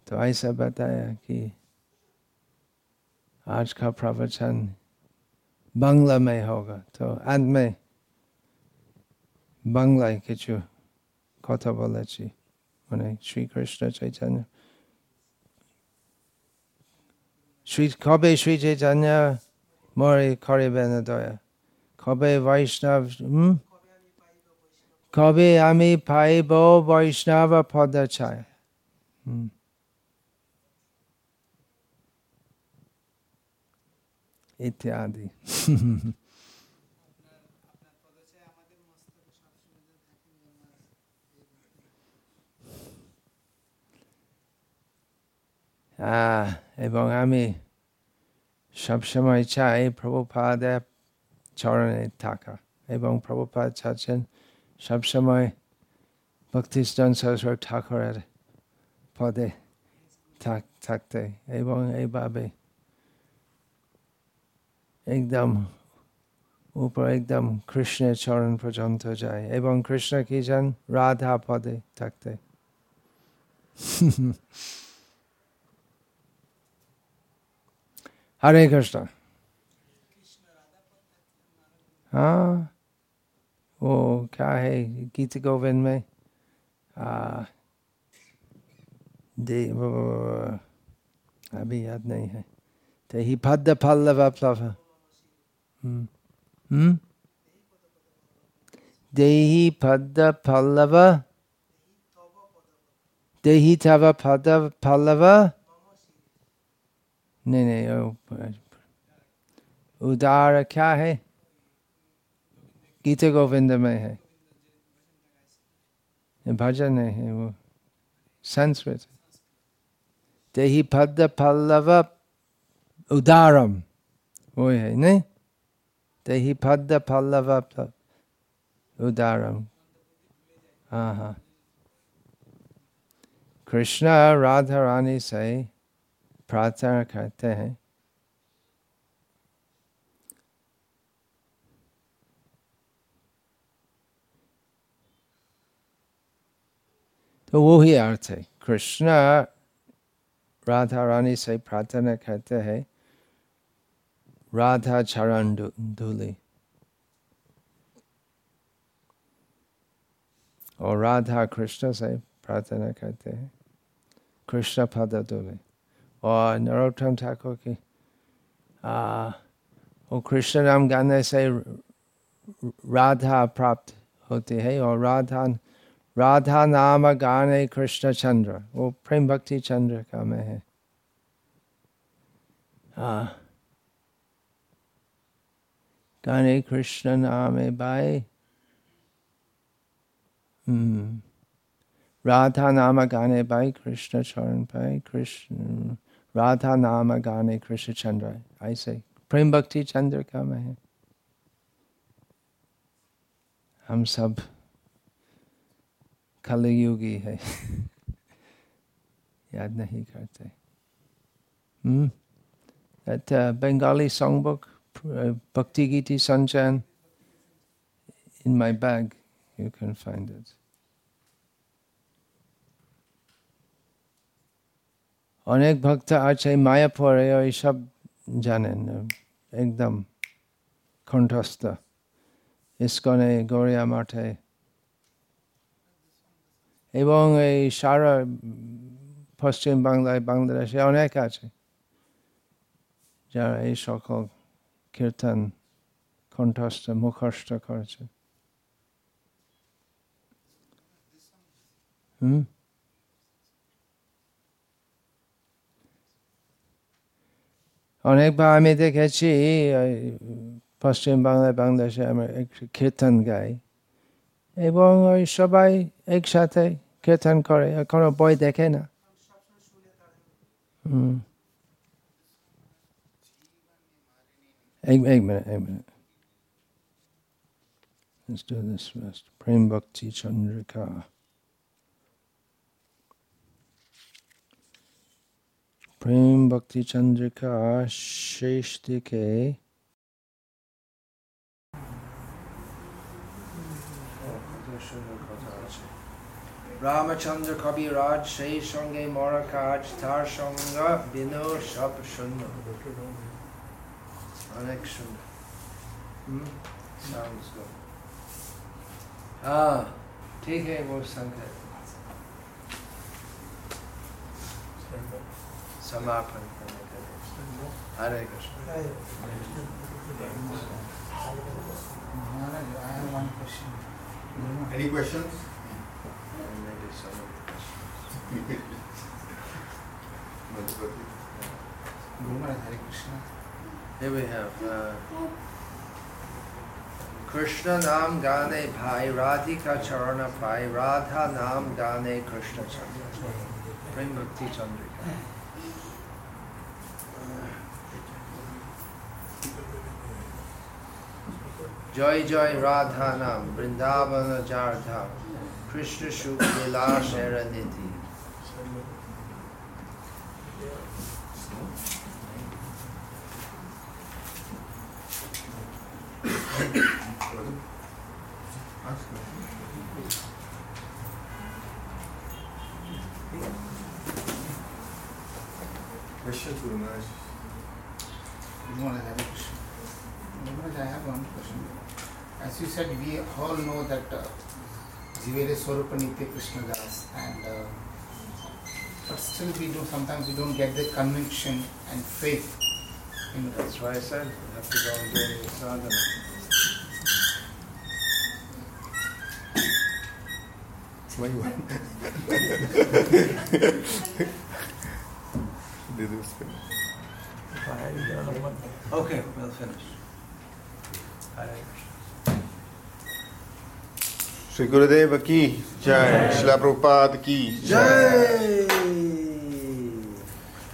तो ऐसा बताया कि आज का प्रवचन बांग्ला में होगा, तो अंत में बांग्लाয় কিছু কথা বলেছি, মানে শ্রীকৃষ্ণ চৈতন্য কবে শ্রী চৈতন্য মরে করিবেন দয়া, কবে বৈষ্ণব কবে আমি পাইব বৈষ্ণব পদ ছায়া, ইত্যাদি। এবং আমি সবসময় চাই প্রভুপাদের চরণে থাকা, এবং প্রভুপাদ চাচ্ছেন সবসময় ভক্তিস্থান সরস্বতী ঠাকুরের পদে থাকতে, এবং এইভাবে একদম উপর একদম কৃষ্ণের চরণ পর্যন্ত যায়, এবং কৃষ্ণ কি যান রাধা পদে থাকতে। हरे कृष्ण। हाँ, वो क्या है गीत गोविंद में अभी याद नहीं है। देहि पद पल्लव प्लव, देहि पद पल्लव, देहि तव पद पल्लव, नहीं उदार क्या है, गीत गोविंद में है, भजन है वो संस्कृत। देहि पद पल्लव उदारम, वो है नहीं, देहि पद पल्लव उदारम। हाँ, कृष्ण राधा रानी से प्रार्थना करते हैं, तो वो ही अर्थ है। कृष्ण राधा रानी से प्रार्थना करते हैं राधा चरण धूलि, और राधा कृष्ण से प्रार्थना करते हैं कृष्ण पद धूलि। और नरोत्तम ठाकुर की वो कृष्ण नाम गाने से राधा प्राप्त होती है, और राधा नाम गाने कृष्ण चंद्र, वो प्रेम भक्ति चंद्र का में है। गाने कृष्ण नाम बाई, राधा नाम गाने बाई कृष्ण चरण पाए, कृष्ण राधा नाम गाने कृष्ण चंद्र, ऐसे प्रेम भक्ति चंद्र का में है। हम सब कलयुगी है, याद नहीं करते। That Bengali songbook, Bhakti Giti Sanchan, in my bag, you can find it. অনেক ভক্ত আছে মায়াপুরে, ওই সব জানেন একদম কণ্ঠস্থ, ইস্কনে, গড়িয়া মাঠে, এবং এই সারা পশ্চিম বাংলায়, বাংলাদেশে অনেক আছে যারা এই সকল কীর্তন কণ্ঠস্থ মুখস্থ করেছে। অনেকবার আমি দেখেছি পশ্চিম বাংলায়, বাংলাদেশে আমরা কীর্তন গাই, এবং ওই সবাই একসাথে কীর্তন করে, কোনো বই দেখে না। एक minute. Let's do this first. Prem Bhakti Chandrika. Prem Bhakti Chandrika Sheshtike. Ramachandra Kabiraj Shai Sange Morakaj Tar Sanga Bino Shab Shunna. Anek Shunna. Sounds good. ठीक है वो संख्या समापन करने के लिए हरे Krishna. I have one question. Any questions? Maybe some of the questions. Guru Maharaj, Hare Krishna. Here we have Krishna Nam Gane Bhai Radhika Charana Pai Radha Nam Gane Krishna Chandra. Prem Bhakti Chandrika. Joy Joy Radha Nam Vrindavana Jardha Krishna Shuk Lila Sharaniti. Questions, Guru Maharaj? Guru Maharaj, Hare Krishna. Guru Maharaj, I have one question. As you said, we all know that Jivere Swarupa Nitya Krishna Das, and but still sometimes we don't get the conviction and faith in it. That's why I said you have to go and do the sadhana. Okay, we'll finish. Hare Krishna. Shri Gurudev ki jai, Srila Prabhupada ki jai.